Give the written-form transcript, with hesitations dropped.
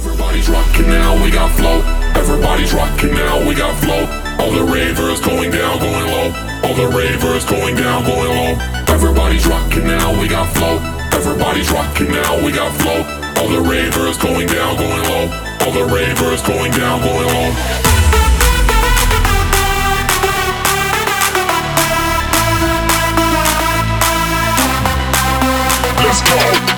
Everybody's rocking now, we got flow. Everybody's rocking now, we got flow. All the ravers going down, going low. All the ravers going down, going low. Everybody's rocking now, we got flow. Everybody's rocking now, we got flow. All the ravers going down, going low. All the ravers going down, going low. Let's go!